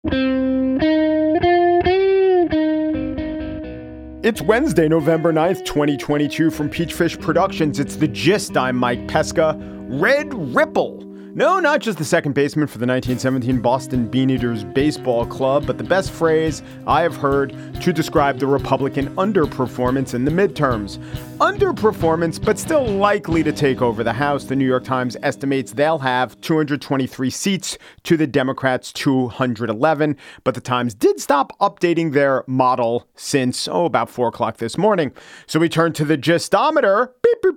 It's Wednesday, November 9th, 2022. From Peachfish Productions, it's The Gist. I'm Mike Pesca. Red Ripple. No, not just the second baseman for the 1917 Boston Beaneaters baseball club, but the best phrase I have heard to describe the Republican underperformance in the midterms. Underperformance, but still likely to take over the House. The New York Times estimates they'll have 223 seats to the Democrats' 211. But the Times did stop updating their model since, about 4 o'clock this morning. So we turn to the Gistometer.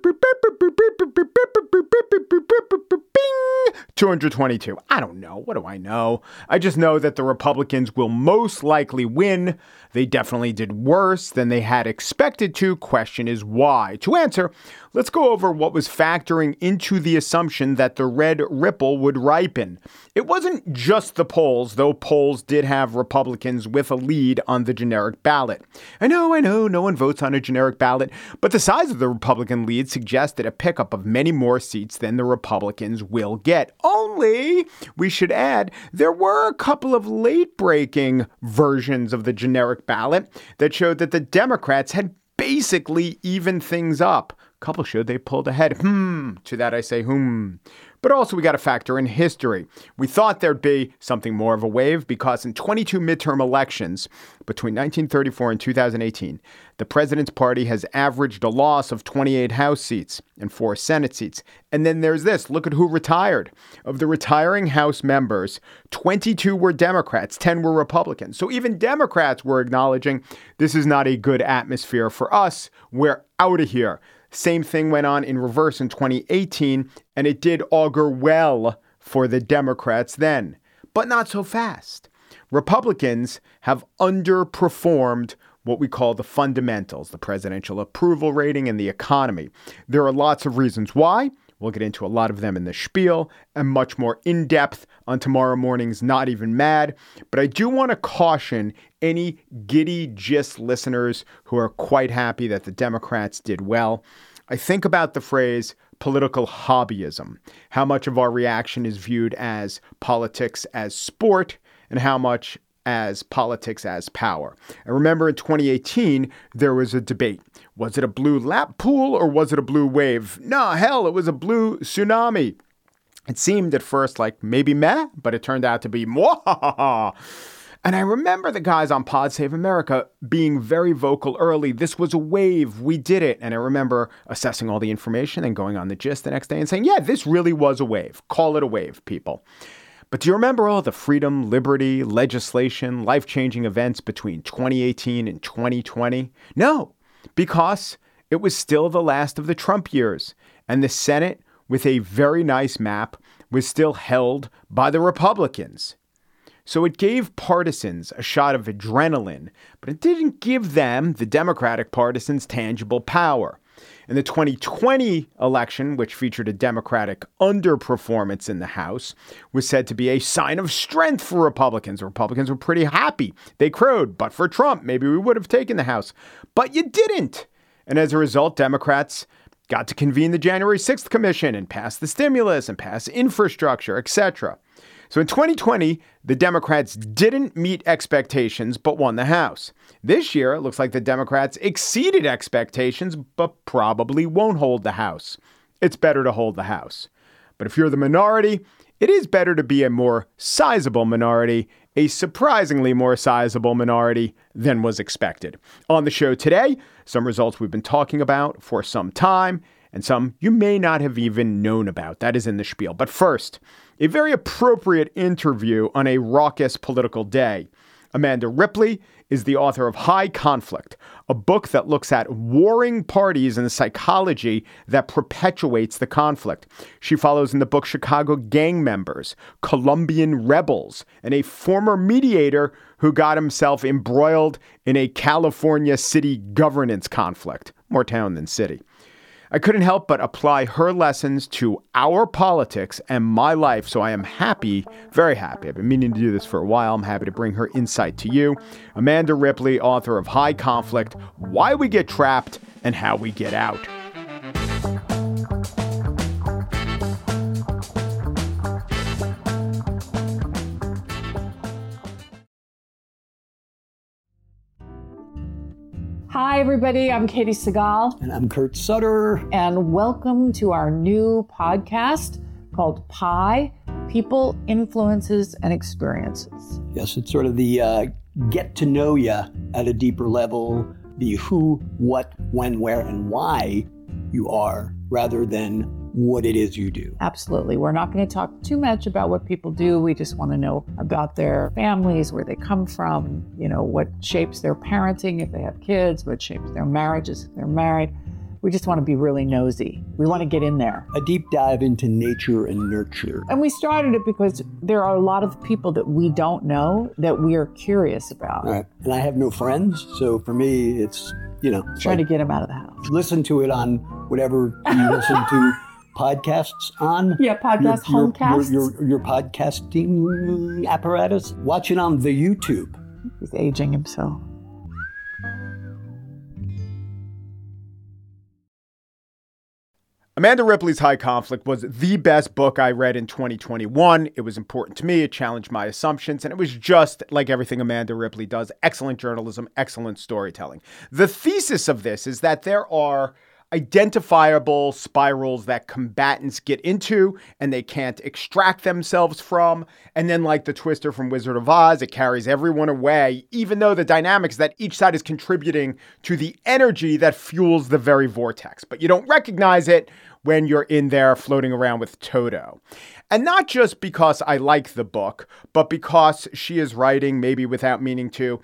222. I don't know. What do I know? I just know that the Republicans will most likely win. They definitely did worse than they had expected to. Question is why? To answer, let's go over what was factoring into the assumption that the red ripple would ripen. It wasn't just the polls, though polls did have Republicans with a lead on the generic ballot. I know, no one votes on a generic ballot, but the size of the Republican lead suggested a pickup of many more seats than the Republicans will get. Only, we should add, there were a couple of late-breaking versions of the generic ballot that showed that the Democrats had basically evened things up. A couple showed they pulled ahead. To that I say, But also we got to factor in history. We thought there'd be something more of a wave because in 22 midterm elections between 1934 and 2018, the president's party has averaged a loss of 28 House seats and 4 Senate seats. And then there's this. Look at who retired. Of the retiring House members, 22 were Democrats, 10 were Republicans. So even Democrats were acknowledging this is not a good atmosphere for us. We're out of here. Same thing went on in reverse in 2018, and it did augur well for the Democrats then, but not so fast. Republicans have underperformed what we call the fundamentals, the presidential approval rating and the economy. There are lots of reasons why. We'll get into a lot of them in the spiel and much more in depth on tomorrow morning's Not Even Mad. But I do want to caution any giddy gist listeners who are quite happy that the Democrats did well. I think about the phrase political hobbyism, how much of our reaction is viewed as politics as sport and how much as politics as power. I remember in 2018, there was a debate. Was it a blue lap pool or was it a blue wave? No, hell, it was a blue tsunami. It seemed at first like maybe meh, but it turned out to be mwahaha. And I remember the guys on Pod Save America being very vocal early. This was a wave. We did it. And I remember assessing all the information and going on The Gist the next day and saying, yeah, this really was a wave. Call it a wave, people. But do you remember all the freedom, liberty, legislation, life-changing events between 2018 and 2020? No, because it was still the last of the Trump years. And the Senate, with a very nice map, was still held by the Republicans. So it gave partisans a shot of adrenaline, but it didn't give them, the Democratic partisans, tangible power. In the 2020 election, which featured a Democratic underperformance in the House, was said to be a sign of strength for Republicans. Republicans were pretty happy. They crowed, but for Trump, maybe we would have taken the House. But you didn't. And as a result, Democrats got to convene the January 6th Commission and pass the stimulus and pass infrastructure, etc. So in 2020, the Democrats didn't meet expectations, but won the House. This year, it looks like the Democrats exceeded expectations, but probably won't hold the House. It's better to hold the House. But if you're the minority, it is better to be a more sizable minority, a surprisingly more sizable minority than was expected. On the show today, some results we've been talking about for some time, and some you may not have even known about. That is in the spiel. But first, a very appropriate interview on a raucous political day. Amanda Ripley is the author of High Conflict, a book that looks at warring parties and the psychology that perpetuates the conflict. She follows in the book Chicago gang members, Colombian rebels, and a former mediator who got himself embroiled in a California city governance conflict. More town than city. I couldn't help but apply her lessons to our politics and my life, so I am happy, very happy. I've been meaning to do this for a while. I'm happy to bring her insight to you. Amanda Ripley, author of High Conflict, Why We Get Trapped and How We Get Out. Hi, everybody. I'm Katie Segal. And I'm Kurt Sutter. And welcome to our new podcast called PIE, People, Influences, and Experiences. Yes, it's sort of the get to know you at a deeper level, the who, what, when, where, and why you are, rather than what it is you do. Absolutely. We're not going to talk too much about what people do. We just want to know about their families, where they come from, what shapes their parenting if they have kids, what shapes their marriages if they're married. We just want to be really nosy. We want to get in there. A deep dive into nature and nurture. And we started it because there are a lot of people that we don't know that we are curious about. All right. And I have no friends, so for me, it's, Try to get them out of the house. Listen to it on whatever you listen to podcasts on. Yeah, homecasts. Your podcasting apparatus. Watch it on the YouTube. He's aging himself. Amanda Ripley's High Conflict was the best book I read in 2021. It was important to me. It challenged my assumptions. And it was just like everything Amanda Ripley does. Excellent journalism, excellent storytelling. The thesis of this is that there are identifiable spirals that combatants get into and they can't extract themselves from. And then like the Twister from Wizard of Oz, it carries everyone away, even though the dynamics that each side is contributing to the energy that fuels the very vortex. But you don't recognize it when you're in there floating around with Toto. And not just because I like the book, but because she is writing, maybe without meaning to,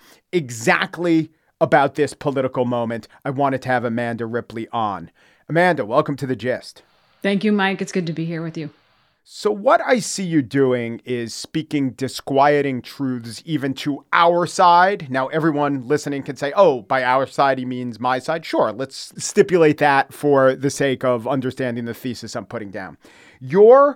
exactly about this political moment, I wanted to have Amanda Ripley on. Amanda, welcome to The Gist. Thank you, Mike. It's good to be here with you. So what I see you doing is speaking disquieting truths even to our side. Now, everyone listening can say, oh, by our side, he means my side. Sure, let's stipulate that for the sake of understanding the thesis I'm putting down. You're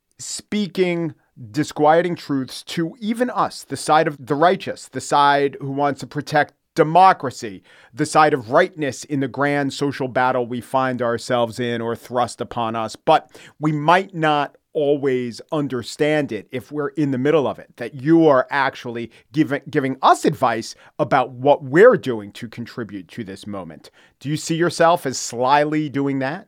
speaking disquieting truths to even us, the side of the righteous, the side who wants to protect democracy, the side of rightness in the grand social battle we find ourselves in or thrust upon us. But we might not always understand it if we're in the middle of it, that you are actually giving us advice about what we're doing to contribute to this moment. Do you see yourself as slyly doing that?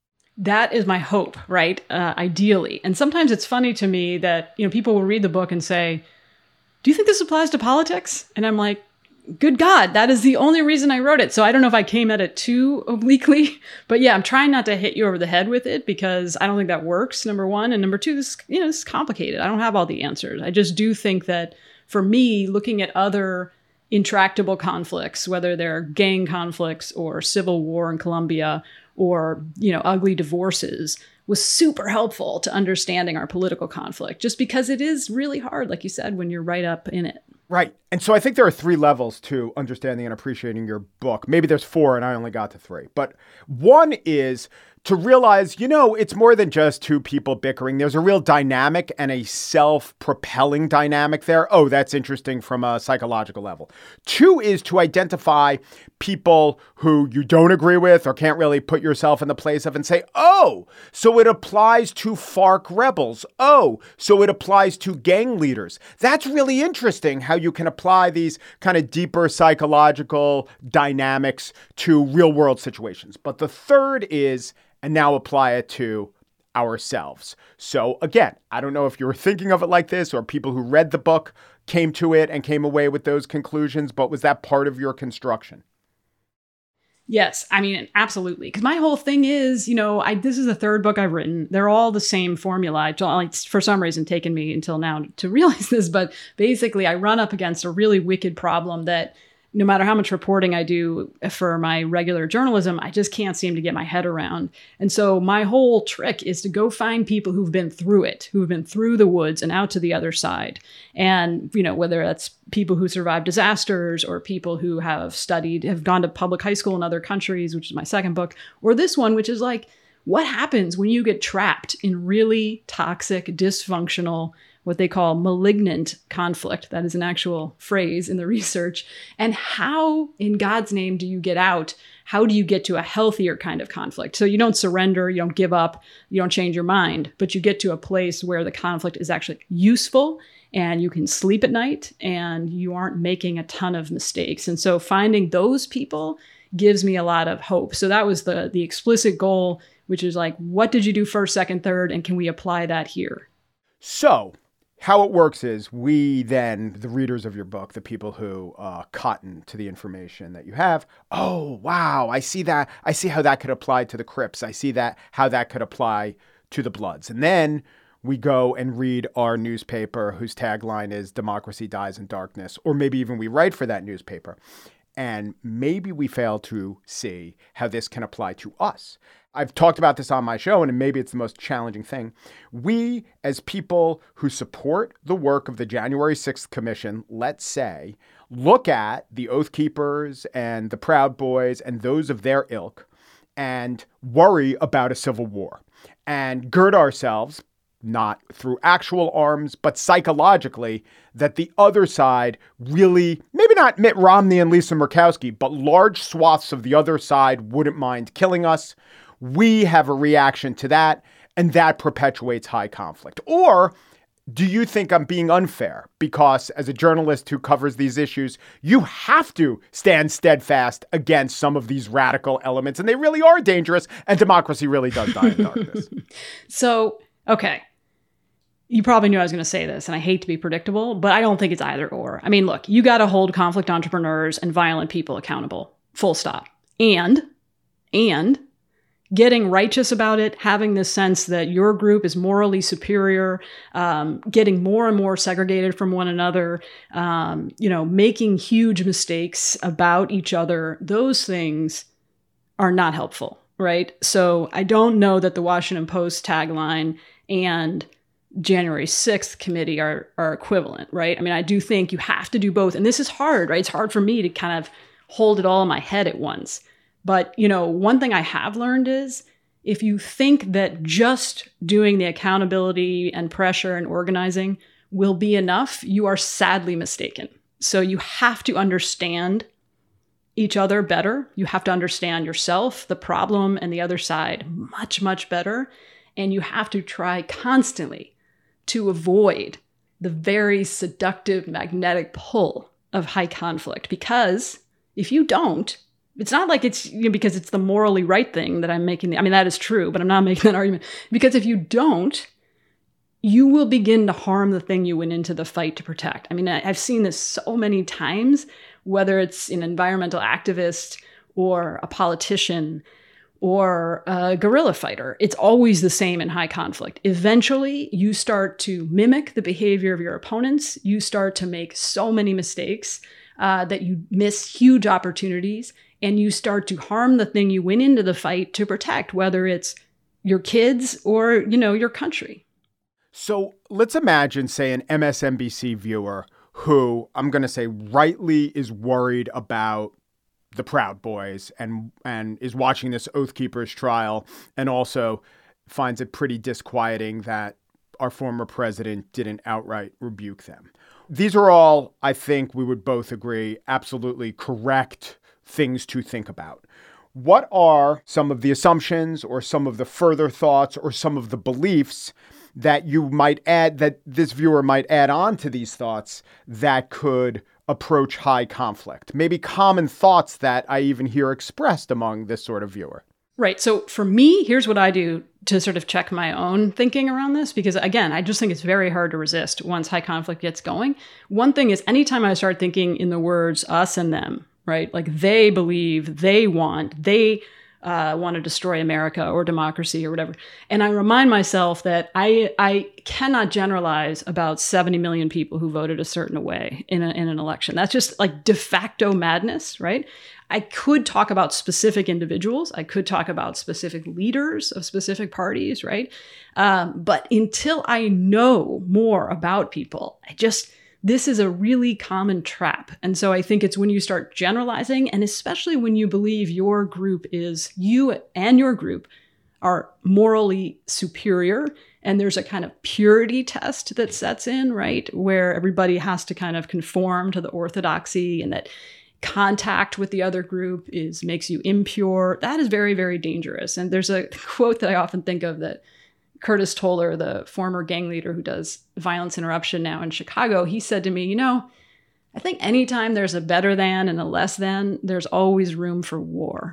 That is my hope, right? Ideally. And sometimes it's funny to me that, people will read the book and say, do you think this applies to politics? And I'm like, good God, that is the only reason I wrote it. So I don't know if I came at it too obliquely, but yeah, I'm trying not to hit you over the head with it because I don't think that works, number one. And number two, this is complicated. I don't have all the answers. I just do think that for me, looking at other intractable conflicts, whether they're gang conflicts or civil war in Colombia or, ugly divorces, was super helpful to understanding our political conflict, just because it is really hard, like you said, when you're right up in it. Right. And so I think there are 3 levels to understanding and appreciating your book. Maybe there's 4 and I only got to 3. But one is to realize, it's more than just 2 people bickering. There's a real dynamic and a self-propelling dynamic there. Oh, that's interesting from a psychological level. 2 is to identify people who you don't agree with or can't really put yourself in the place of and say, oh, so it applies to FARC rebels. Oh, so it applies to gang leaders. That's really interesting how you can apply these kind of deeper psychological dynamics to real world situations. But the third is, and now apply it to ourselves. So again, I don't know if you were thinking of it like this or people who read the book came to it and came away with those conclusions, but was that part of your construction? Yes, I mean, absolutely. Because my whole thing is, this is the 3rd book I've written. They're all the same formula. It's for some reason taken me until now to realize this, but basically I run up against a really wicked problem that no matter how much reporting I do for my regular journalism, I just can't seem to get my head around. And so my whole trick is to go find people who've been through it, who've been through the woods and out to the other side. And, whether that's people who survived disasters or people who have gone to public high school in other countries, which is my 2nd book, or this one, which is like, what happens when you get trapped in really toxic, dysfunctional, what they call malignant conflict? That is an actual phrase in the research. And how, in God's name, do you get out? How do you get to a healthier kind of conflict? So you don't surrender, you don't give up, you don't change your mind, but you get to a place where the conflict is actually useful and you can sleep at night and you aren't making a ton of mistakes. And so finding those people gives me a lot of hope. So that was the explicit goal, which is like, what did you do first, second, third, and can we apply that here? So how it works is we then, the readers of your book, the people who cotton to the information that you have, oh, wow, I see that. I see how that could apply to the Crips. I see that how that could apply to the Bloods. And then we go and read our newspaper whose tagline is "Democracy Dies in Darkness," or maybe even we write for that newspaper. And maybe we fail to see how this can apply to us. I've talked about this on my show, and maybe it's the most challenging thing. We, as people who support the work of the January 6th Commission, let's say, look at the Oath Keepers and the Proud Boys and those of their ilk and worry about a civil war and gird ourselves, not through actual arms, but psychologically, that the other side really, maybe not Mitt Romney and Lisa Murkowski, but large swaths of the other side wouldn't mind killing us. We have a reaction to that, and that perpetuates high conflict. Or do you think I'm being unfair? Because as a journalist who covers these issues, you have to stand steadfast against some of these radical elements, and they really are dangerous, and democracy really does die in darkness. So, okay. You probably knew I was going to say this, and I hate to be predictable, but I don't think it's either or. I mean, look, you got to hold conflict entrepreneurs and violent people accountable, full stop. And getting righteous about it, having this sense that your group is morally superior, getting more and more segregated from one another, making huge mistakes about each other, those things are not helpful, right? So I don't know that the Washington Post tagline and January 6th committee are equivalent, right? I mean, I do think you have to do both. And this is hard, right? It's hard for me to kind of hold it all in my head at once. But, one thing I have learned is if you think that just doing the accountability and pressure and organizing will be enough, you are sadly mistaken. So you have to understand each other better. You have to understand yourself, the problem, and the other side much, much better. And you have to try constantly to avoid the very seductive magnetic pull of high conflict. Because if you don't, it's not like it's because it's the morally right thing that I'm making. I mean, that is true, but I'm not making that argument. Because if you don't, you will begin to harm the thing you went into the fight to protect. I mean, I've seen this so many times, whether it's an environmental activist or a politician or a guerrilla fighter. It's always the same in high conflict. Eventually, you start to mimic the behavior of your opponents. You start to make so many mistakes that you miss huge opportunities, and you start to harm the thing you went into the fight to protect, whether it's your kids or, your country. So let's imagine, say, an MSNBC viewer who, I'm going to say, rightly is worried about the Proud Boys and is watching this Oath Keepers trial and also finds it pretty disquieting that our former president didn't outright rebuke them. These are all, I think we would both agree, absolutely correct things to think about. What are some of the assumptions or some of the further thoughts or some of the beliefs that you might add, that this viewer might add on to these thoughts that could approach high conflict? Maybe common thoughts that I even hear expressed among this sort of viewer. Right. So for me, here's what I do to sort of check my own thinking around this, because again, I just think it's very hard to resist once high conflict gets going. One thing is anytime I start thinking in the words us and them, right? Like they believe, they want to destroy America or democracy or whatever. And I remind myself that I cannot generalize about 70 million people who voted a certain way in an election. That's just like de facto madness, right? I could talk about specific individuals. I could talk about specific leaders of specific parties, right? But until I know more about people, this is a really common trap. And so I think it's when you start generalizing, and especially when you believe your group you and your group are morally superior, and there's a kind of purity test that sets in, right? Where everybody has to kind of conform to the orthodoxy, and that contact with the other group makes you impure. That is very, very dangerous. And there's a quote that I often think of that Curtis Toller, the former gang leader who does Violence Interruption now in Chicago, he said to me, I think anytime there's a better than and a less than, there's always room for war.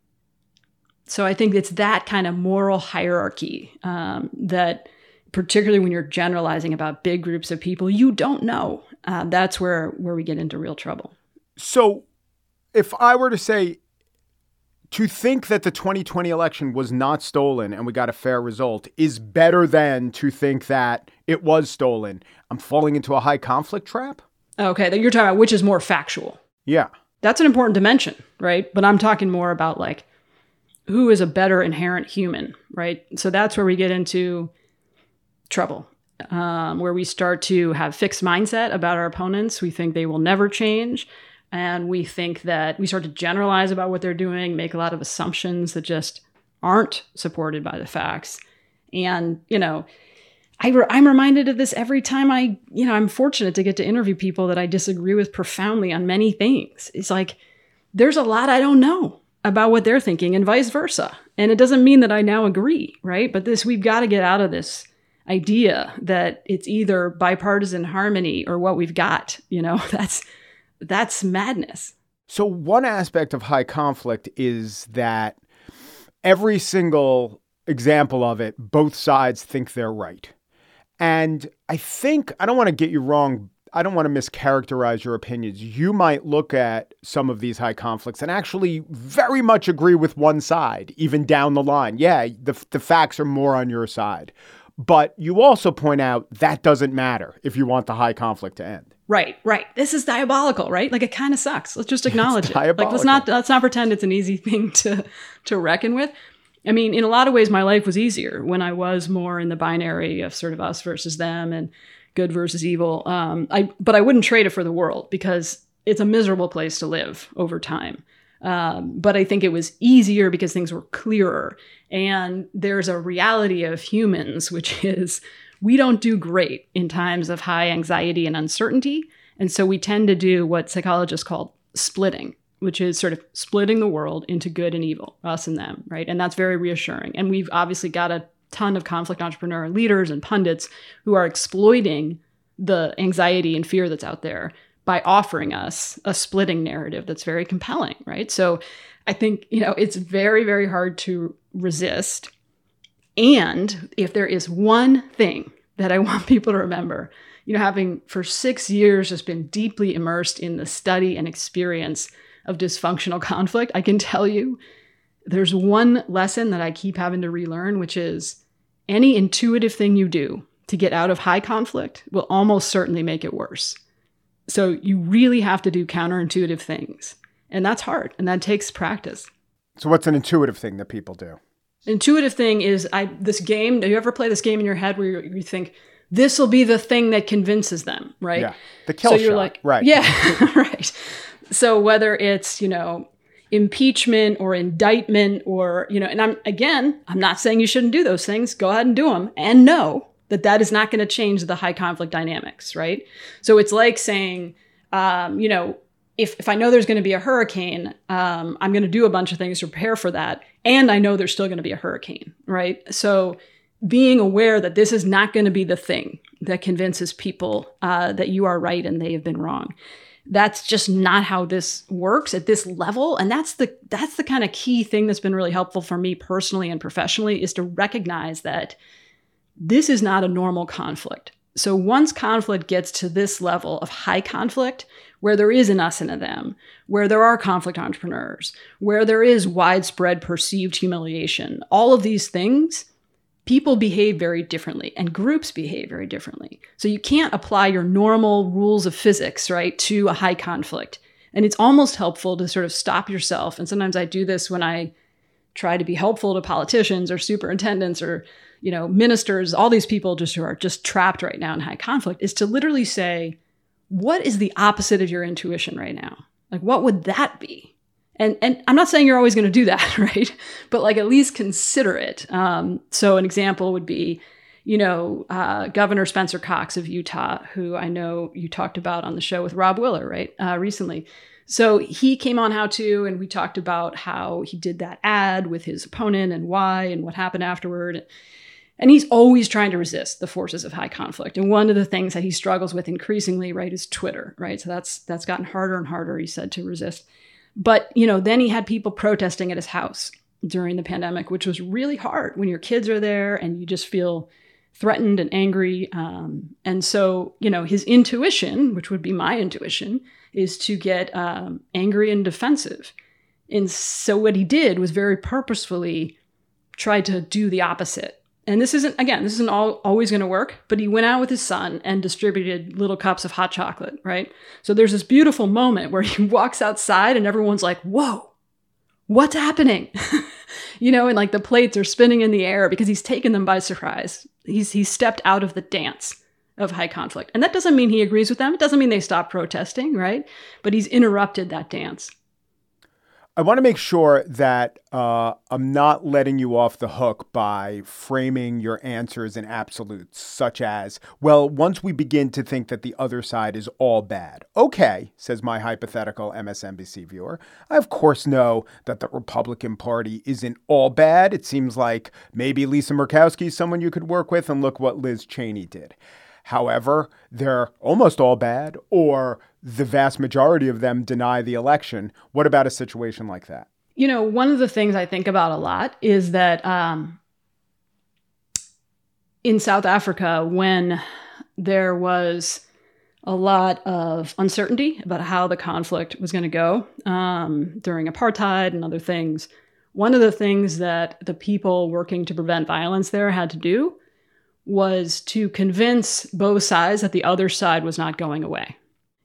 So I think it's that kind of moral hierarchy that, particularly when you're generalizing about big groups of people you don't know, that's where we get into real trouble. So if I were to say, to think that the 2020 election was not stolen and we got a fair result is better than to think that it was stolen, I'm falling into a high conflict trap? Okay, you're talking about which is more factual. Yeah. That's an important dimension, right? But I'm talking more about like who is a better inherent human, right? So that's where we get into trouble, where we start to have fixed mindset about our opponents. We think they will never change. And we think that we start to generalize about what they're doing, make a lot of assumptions that just aren't supported by the facts. And, I'm reminded of this every time I'm fortunate to get to interview people that I disagree with profoundly on many things. It's like, there's a lot I don't know about what they're thinking and vice versa. And it doesn't mean that I now agree, right? But we've got to get out of this idea that it's either bipartisan harmony or what we've got, that's madness. So one aspect of high conflict is that every single example of it, both sides think they're right. And I don't want to get you wrong. I don't want to mischaracterize your opinions. You might look at some of these high conflicts and actually very much agree with one side, even down the line. Yeah, the facts are more on your side. But you also point out that doesn't matter if you want the high conflict to end. Right. This is diabolical, right? Like, it kind of sucks. Let's just acknowledge it. Like, let's not pretend it's an easy thing to reckon with. I mean, in a lot of ways, my life was easier when I was more in the binary of sort of us versus them and good versus evil. But I wouldn't trade it for the world because it's a miserable place to live over time. But I think it was easier because things were clearer. And there's a reality of humans, which is we don't do great in times of high anxiety and uncertainty. And so we tend to do what psychologists call splitting, which is sort of splitting the world into good and evil, us and them, right? And that's very reassuring. And we've obviously got a ton of conflict entrepreneur leaders and pundits who are exploiting the anxiety and fear that's out there by offering us a splitting narrative that's very compelling, right? So I think, it's very, very hard to resist. And if there is one thing that I want people to remember, having for 6 years just been deeply immersed in the study and experience of dysfunctional conflict, I can tell you there's one lesson that I keep having to relearn, which is any intuitive thing you do to get out of high conflict will almost certainly make it worse. So you really have to do counterintuitive things. And that's hard. And that takes practice. So what's an intuitive thing that people do? Intuitive thing is this game. Do you ever play this game in your head where you think, this will be the thing that convinces them, right? Yeah. The kill shot. You're like, right. Yeah, right. So whether it's, impeachment or indictment or, and I'm not saying you shouldn't do those things. Go ahead and do them and know that is not going to change the high conflict dynamics, right? So it's like saying, if I know there's going to be a hurricane, I'm going to do a bunch of things to prepare for that. And I know there's still going to be a hurricane, right? So being aware that this is not going to be the thing that convinces people that you are right and they have been wrong. That's just not how this works at this level. And that's the kind of key thing that's been really helpful for me personally and professionally, is to recognize that this is not a normal conflict. So once conflict gets to this level of high conflict, where there is an us and a them, where there are conflict entrepreneurs, where there is widespread perceived humiliation, all of these things, people behave very differently and groups behave very differently. So you can't apply your normal rules of physics, right, to a high conflict. And it's almost helpful to sort of stop yourself. And sometimes I do this when I try to be helpful to politicians or superintendents or, ministers, all these people who are just trapped right now in high conflict, is to literally say, what is the opposite of your intuition right now? Like, what would that be? And I'm not saying you're always going to do that, right? But at least consider it. So an example would be, Governor Spencer Cox of Utah, who I know you talked about on the show with Rob Willer, right? Recently. So he came on How To, and we talked about how he did that ad with his opponent and why and what happened afterward. And he's always trying to resist the forces of high conflict. And one of the things that he struggles with increasingly, right, is Twitter, right? So that's gotten harder and harder, he said, to resist. But, then he had people protesting at his house during the pandemic, which was really hard when your kids are there and you just feel threatened and angry. And so, his intuition, which would be my intuition, is to get angry and defensive. And so what he did was very purposefully try to do the opposite. And this isn't always going to work, but he went out with his son and distributed little cups of hot chocolate, right? So there's this beautiful moment where he walks outside and everyone's like, whoa, what's happening? And like the plates are spinning in the air because he's taken them by surprise. He's stepped out of the dance of high conflict. And that doesn't mean he agrees with them. It doesn't mean they stop protesting, right? But he's interrupted that dance. I want to make sure that I'm not letting you off the hook by framing your answers in absolutes, such as, well, once we begin to think that the other side is all bad. Okay, says my hypothetical MSNBC viewer. I, of course, know that the Republican Party isn't all bad. It seems like maybe Lisa Murkowski is someone you could work with, and look what Liz Cheney did. However, they're almost all bad, or the vast majority of them deny the election. What about a situation like that? One of the things I think about a lot is that in South Africa, when there was a lot of uncertainty about how the conflict was going to go during apartheid and other things, one of the things that the people working to prevent violence there had to do was to convince both sides that the other side was not going away.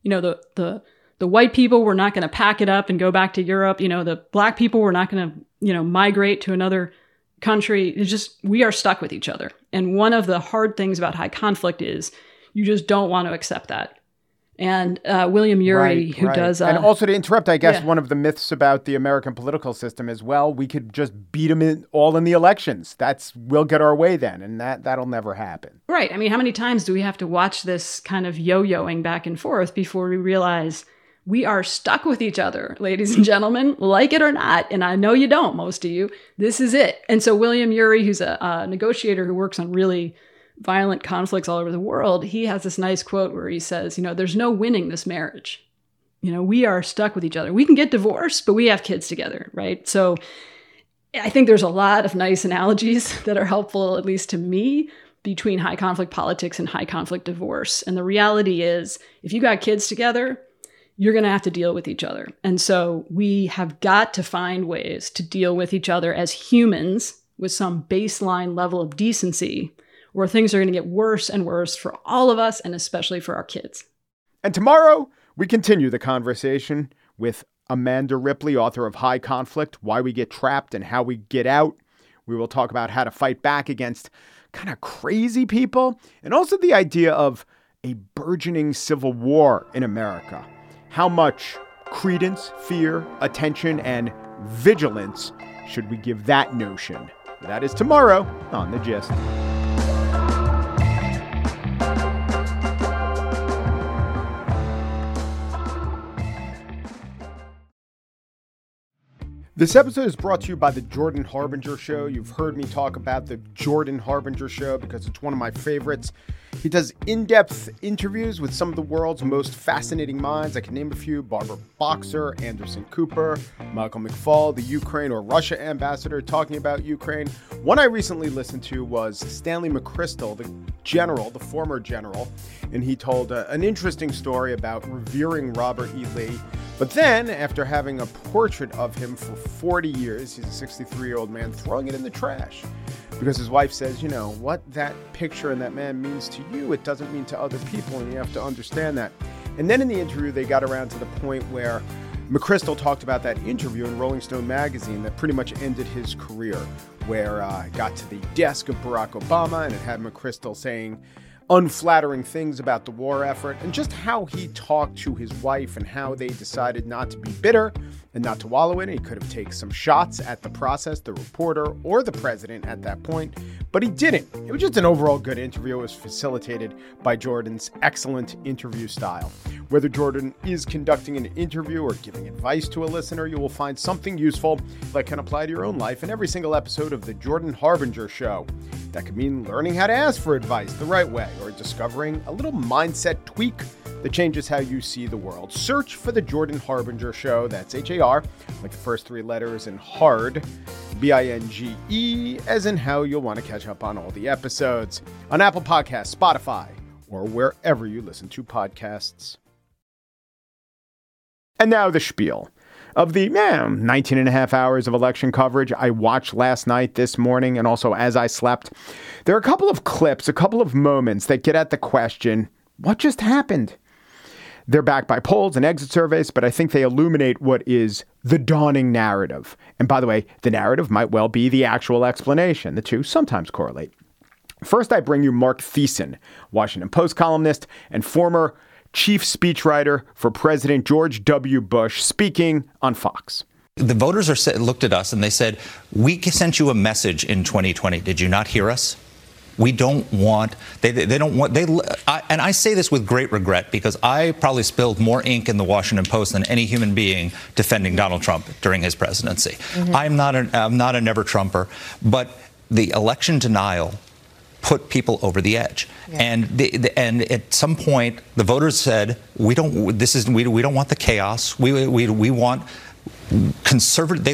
The white people were not going to pack it up and go back to Europe. The black people were not going to, migrate to another country. It's just, we are stuck with each other. And one of the hard things about high conflict is you just don't want to accept that. And William Ury, who does... and also to interrupt, I guess one of the myths about the American political system is, well, we could just beat them all in the elections. We'll get our way then, and that'll never happen. Right. I mean, how many times do we have to watch this kind of yo-yoing back and forth before we realize we are stuck with each other, ladies and gentlemen, like it or not. And I know you don't, most of you. This is it. And so William Ury, who's a negotiator who works on really violent conflicts all over the world, he has this nice quote where he says, there's no winning this marriage. We are stuck with each other. We can get divorced, but we have kids together, right? So I think there's a lot of nice analogies that are helpful, at least to me, between high conflict politics and high conflict divorce. And the reality is, if you got kids together, you're going to have to deal with each other. And so we have got to find ways to deal with each other as humans with some baseline level of decency, where things are going to get worse and worse for all of us, and especially for our kids. And tomorrow, we continue the conversation with Amanda Ripley, author of High Conflict, Why We Get Trapped and How We Get Out. We will talk about how to fight back against kind of crazy people, and also the idea of a burgeoning civil war in America. How much credence, fear, attention, and vigilance should we give that notion? That is tomorrow on The Gist. This episode is brought to you by The Jordan Harbinger Show. You've heard me talk about The Jordan Harbinger Show because it's one of my favorites. He does in-depth interviews with some of the world's most fascinating minds. I can name a few: Barbara Boxer, Anderson Cooper, Michael McFaul, the Ukraine or Russia ambassador talking about Ukraine. One I recently listened to was Stanley McChrystal, the general, the former general, and he told an interesting story about revering Robert E. Lee. But then, after having a portrait of him for 40 years, he's a 63-year-old man, throwing it in the trash. Because his wife says, what that picture and that man means to you, it doesn't mean to other people, and you have to understand that. And then in the interview, they got around to the point where McChrystal talked about that interview in Rolling Stone magazine that pretty much ended his career, where it got to the desk of Barack Obama, and it had McChrystal saying unflattering things about the war effort, and just how he talked to his wife and how they decided not to be bitter and not to wallow in it. He could have taken some shots at the process, the reporter, or the president at that point, but he didn't. It was just an overall good interview. It was facilitated by Jordan's excellent interview style. Whether Jordan is conducting an interview or giving advice to a listener, you will find something useful that can apply to your own life in every single episode of The Jordan Harbinger Show. That could mean learning how to ask for advice the right way or discovering a little mindset tweak that changes how you see the world. Search for The Jordan Harbinger Show. That's H-A-R, like the first three letters in hard, B-I-N-G-E, as in how you'll want to catch up on all the episodes on Apple Podcasts, Spotify, or wherever you listen to podcasts. And now the spiel. Of the 19 and a half hours of election coverage I watched last night, this morning, and also as I slept, there are a couple of clips, a couple of moments that get at the question, what just happened? They're backed by polls and exit surveys, but I think they illuminate what is the dawning narrative. And by the way, the narrative might well be the actual explanation. The two sometimes correlate. First, I bring you Mark Thiessen, Washington Post columnist and former chief speechwriter for President George W. Bush, speaking on Fox. The voters looked at us and they said, we sent you a message in 2020. Did you not hear us? We don't want, and I say this with great regret because I probably spilled more ink in the Washington Post than any human being defending Donald Trump during his presidency. Mm-hmm. I'm not a never Trumper, but the election denial put people over the edge. Yeah. And at some point, the voters said, we don't want the chaos. We want conservative.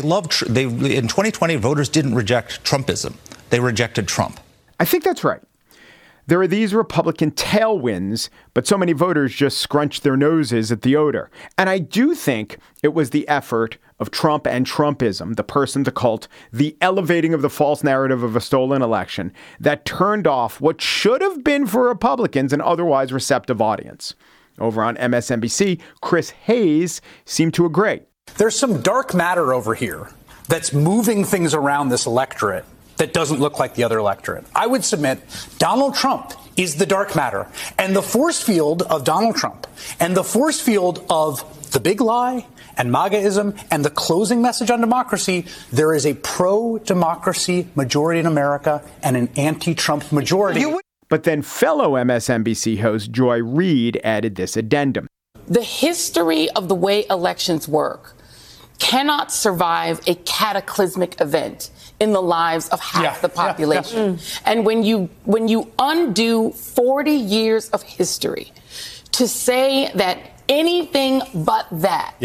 In 2020, voters didn't reject Trumpism. They rejected Trump. I think that's right. There are these Republican tailwinds, but so many voters just scrunch their noses at the odor. And I do think it was the effort of Trump and Trumpism, the person, the cult, the elevating of the false narrative of a stolen election that turned off what should have been for Republicans an otherwise receptive audience. Over on MSNBC, Chris Hayes seemed to agree. There's some dark matter over here that's moving things around this electorate that doesn't look like the other electorate. I would submit Donald Trump is the dark matter. And the force field of Donald Trump and the force field of the big lie and MAGAism and the closing message on democracy, there is a pro-democracy majority in America and an anti-Trump majority. But then fellow MSNBC host Joy Reid added this addendum. The history of the way elections work cannot survive a cataclysmic event in the lives of half the population. And when you undo 40 years of history to say that anything but that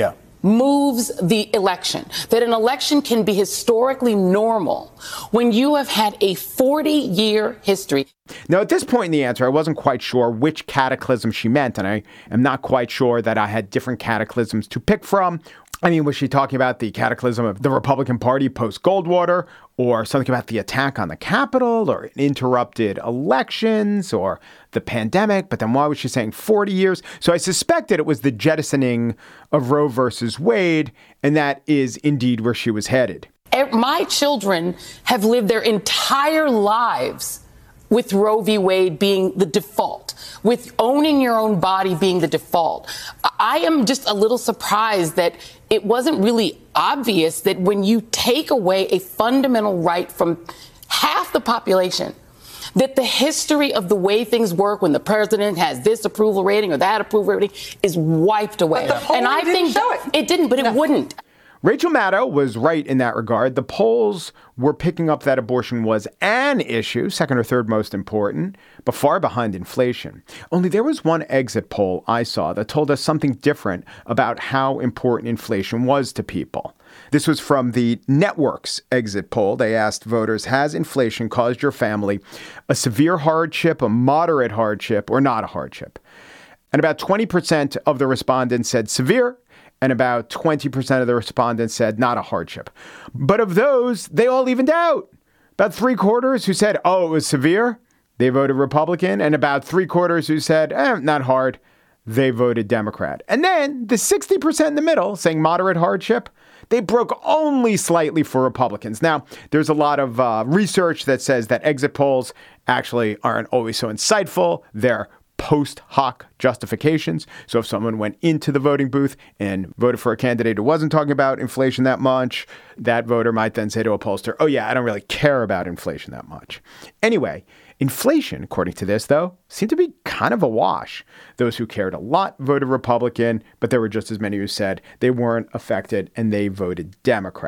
moves the election, that an election can be historically normal when you have had a 40-year history. Now, at this point in the answer, I wasn't quite sure which cataclysm she meant, and I am not quite sure that I had different cataclysms to pick from. I mean, was she talking about the cataclysm of the Republican Party post-Goldwater, or something about the attack on the Capitol, or interrupted elections, or the pandemic? But then why was she saying 40 years? So I suspected it was the jettisoning of Roe versus Wade, and that is indeed where she was headed. My children have lived their entire lives with Roe v. Wade being the default, with owning your own body being the default. I am just a little surprised that it wasn't really obvious that when you take away a fundamental right from half the population, that the history of the way things work when the president has this approval rating or that approval rating is wiped away. And I think it didn't, but it wouldn't. Rachel Maddow was right in that regard. The polls were picking up that abortion was an issue, second or third most important, but far behind inflation. Only there was one exit poll I saw that told us something different about how important inflation was to people. This was from the Network's exit poll. They asked voters, has inflation caused your family a severe hardship, a moderate hardship, or not a hardship? And about 20% of the respondents said severe, and about 20% of the respondents said not a hardship. But of those, they all evened out. About 3/4 who said, oh, it was severe, they voted Republican. And about 3/4 who said, not hard, they voted Democrat. And then the 60% in the middle saying moderate hardship, they broke only slightly for Republicans. Now, there's a lot of research that says that exit polls actually aren't always so insightful. They're post hoc justifications. So if someone went into the voting booth and voted for a candidate who wasn't talking about inflation that much, that voter might then say to a pollster, oh, yeah, I don't really care about inflation that much. Anyway, inflation, according to this, though, seemed to be kind of a wash. Those who cared a lot voted Republican, but there were just as many who said they weren't affected and they voted Democrat.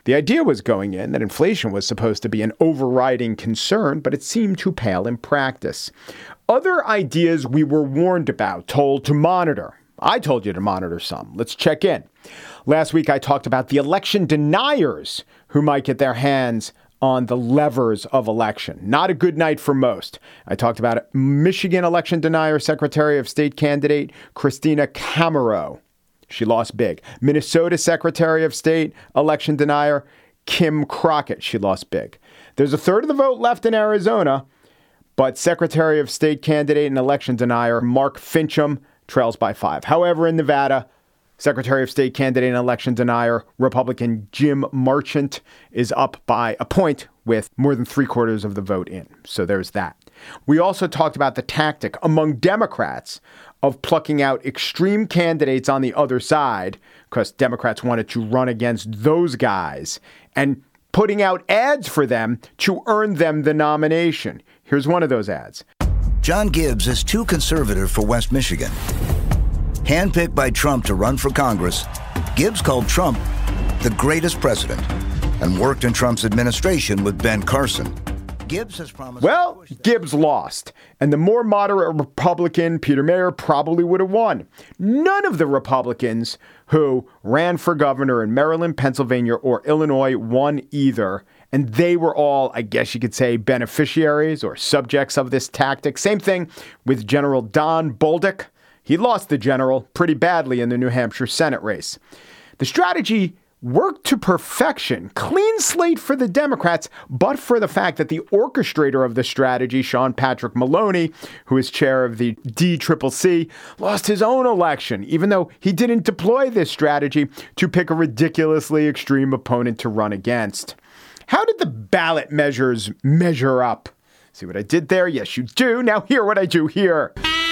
The idea was going in that inflation was supposed to be an overriding concern, but it seemed to pale in practice. Other ideas we were warned about, told to monitor. I told you to monitor some. Let's check in. Last week, I talked about the election deniers who might get their hands on the levers of election. Not a good night for most. I talked about Michigan election denier, Secretary of State candidate Christina Cameron. She lost big. Minnesota Secretary of State election denier Kim Crockett. She lost big. There's a third of the vote left in Arizona, but Secretary of State candidate and election denier Mark Finchem trails by 5. However, in Nevada, Secretary of State candidate and election denier Republican Jim Marchant is up by a point with more than 3/4 of the vote in. So there's that. We also talked about the tactic among Democrats of plucking out extreme candidates on the other side, because Democrats wanted to run against those guys, and putting out ads for them to earn them the nomination. Here's one of those ads. John Gibbs is too conservative for West Michigan. Handpicked by Trump to run for Congress, Gibbs called Trump the greatest president and worked in Trump's administration with Ben Carson. Gibbs has promised. Well, Gibbs lost, and the more moderate Republican Peter Mayer probably would have won. None of the Republicans who ran for governor in Maryland, Pennsylvania, or Illinois won either. And they were all, I guess you could say, beneficiaries or subjects of this tactic. Same thing with General Don Bolduc. He lost the general pretty badly in the New Hampshire Senate race. The strategy worked to perfection, clean slate for the Democrats, but for the fact that the orchestrator of the strategy, Sean Patrick Maloney, who is chair of the DCCC, lost his own election, even though he didn't deploy this strategy to pick a ridiculously extreme opponent to run against. How did the ballot measures measure up? See what I did there? Yes, you do. Now hear what I do here.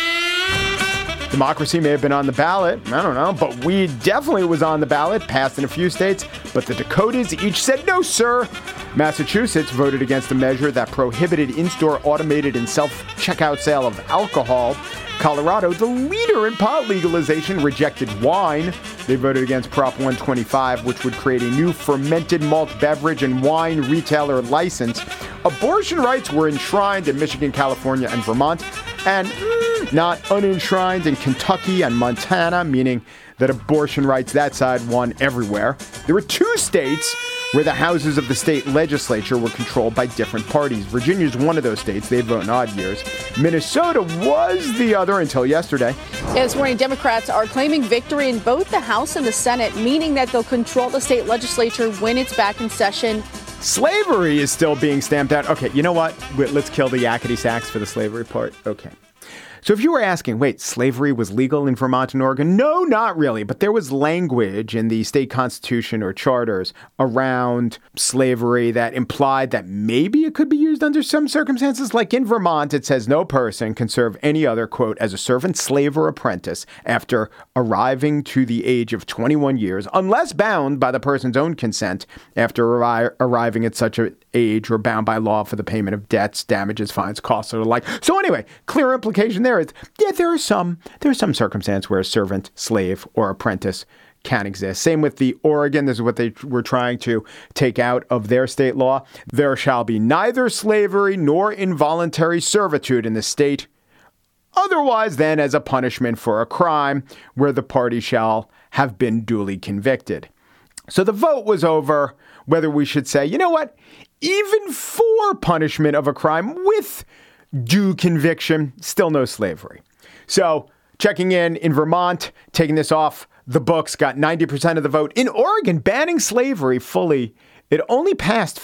Democracy may have been on the ballot, I don't know, but weed definitely was on the ballot, passed in a few states, but the Dakotas each said no, sir. Massachusetts voted against a measure that prohibited in-store automated and self-checkout sale of alcohol. Colorado, the leader in pot legalization, rejected wine. They voted against Prop 125, which would create a new fermented malt beverage and wine retailer license. Abortion rights were enshrined in Michigan, California, and Vermont, and not unenshrined in Kentucky and Montana, meaning that abortion rights, that side, won everywhere. There were 2 states where the houses of the state legislature were controlled by different parties. Virginia's one of those states. They vote in odd years. Minnesota was the other until yesterday. This morning, Democrats are claiming victory in both the House and the Senate, meaning that they'll control the state legislature when it's back in session. Slavery is still being stamped out. Okay, you know what? Let's kill the yakety sax for the slavery part. Okay. So if you were asking, wait, slavery was legal in Vermont and Oregon? No, not really. But there was language in the state constitution or charters around slavery that implied that maybe it could be used under some circumstances. Like in Vermont, it says no person can serve any other, quote, as a servant, slave, or apprentice after arriving to the age of 21 years, unless bound by the person's own consent after arriving at such an age or bound by law for the payment of debts, damages, fines, costs, or the like. So anyway, clear implication there is, yeah, there are some circumstances where a servant, slave, or apprentice can exist. Same with the Oregon. This is what they were trying to take out of their state law. There shall be neither slavery nor involuntary servitude in the state, otherwise than as a punishment for a crime where the party shall have been duly convicted. So the vote was over whether we should say, you know what, even for punishment of a crime with due conviction, still no slavery. So checking in Vermont, taking this off the books, got 90% of the vote. In Oregon, banning slavery fully, it only passed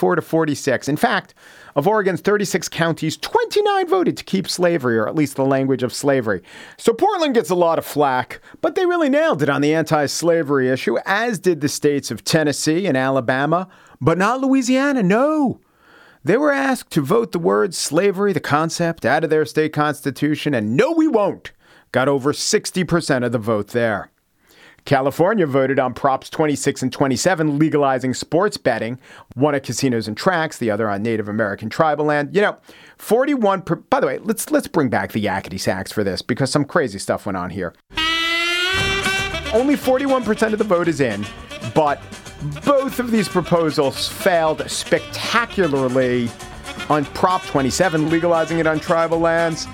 54-46. In fact, of Oregon's 36 counties, 29 voted to keep slavery, or at least the language of slavery. So Portland gets a lot of flack, but they really nailed it on the anti-slavery issue, as did the states of Tennessee and Alabama, but not Louisiana, no. They were asked to vote the word slavery, the concept, out of their state constitution, and no, we won't. Got over 60% of the vote there. California voted on Props 26 and 27, legalizing sports betting, one at casinos and tracks, the other on Native American tribal land. You know, 41. By the way, let's bring back the yakety sax for this, because some crazy stuff went on here. Only 41% of the vote is in, but Both of these proposals failed spectacularly on Prop 27, legalizing it on tribal lands.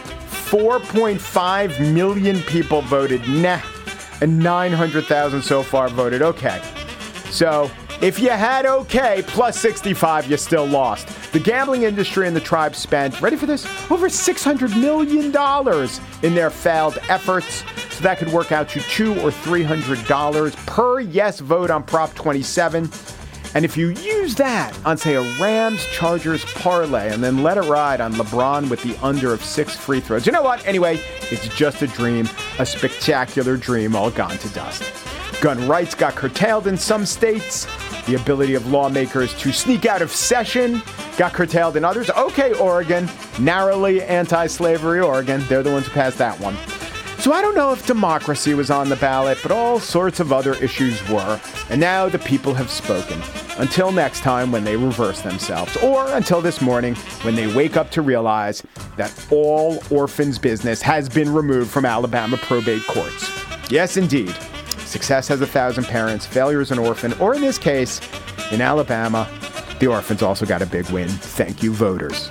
4.5 million people voted nah, and 900,000 so far voted okay. So if you had okay plus 65, you still lost. The gambling industry and the tribe spent, ready for this, over $600 million in their failed efforts. So that could work out to $200 or $300 per yes vote on Prop 27. And if you use that on, say, a Rams-Chargers parlay and then let it ride on LeBron with the under of 6 free throws, you know what? Anyway, it's just a dream, a spectacular dream all gone to dust. Gun rights got curtailed in some states. The ability of lawmakers to sneak out of session got curtailed in others. Okay, Oregon, narrowly anti-slavery Oregon. They're the ones who passed that one. So I don't know if democracy was on the ballot, but all sorts of other issues were. And now the people have spoken. Until next time when they reverse themselves, or until this morning when they wake up to realize that all orphans' business has been removed from Alabama probate courts. Yes, indeed. Success has 1,000 parents, failure is an orphan, or in this case, in Alabama, the orphans also got a big win. Thank you, voters.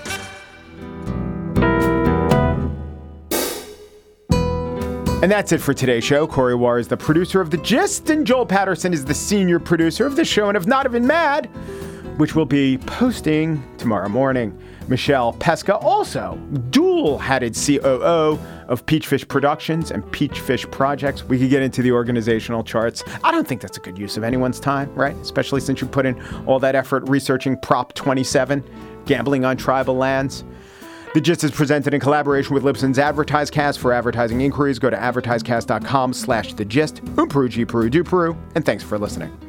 And that's it for today's show. Corey War is the producer of The Gist, and Joel Patterson is the senior producer of the show and of Not Even Mad, which will be posting tomorrow morning. Michelle Pesca, also dual-hatted COO of Peachfish Productions and Peachfish Projects. We could get into the organizational charts. I don't think that's a good use of anyone's time, right? Especially since you put in all that effort researching Prop 27, gambling on tribal lands. The Gist is presented in collaboration with Libsyn's AdvertiseCast. For advertising inquiries, go to advertisecast.com/thegist. Peru, G Peru, do Peru, and thanks for listening.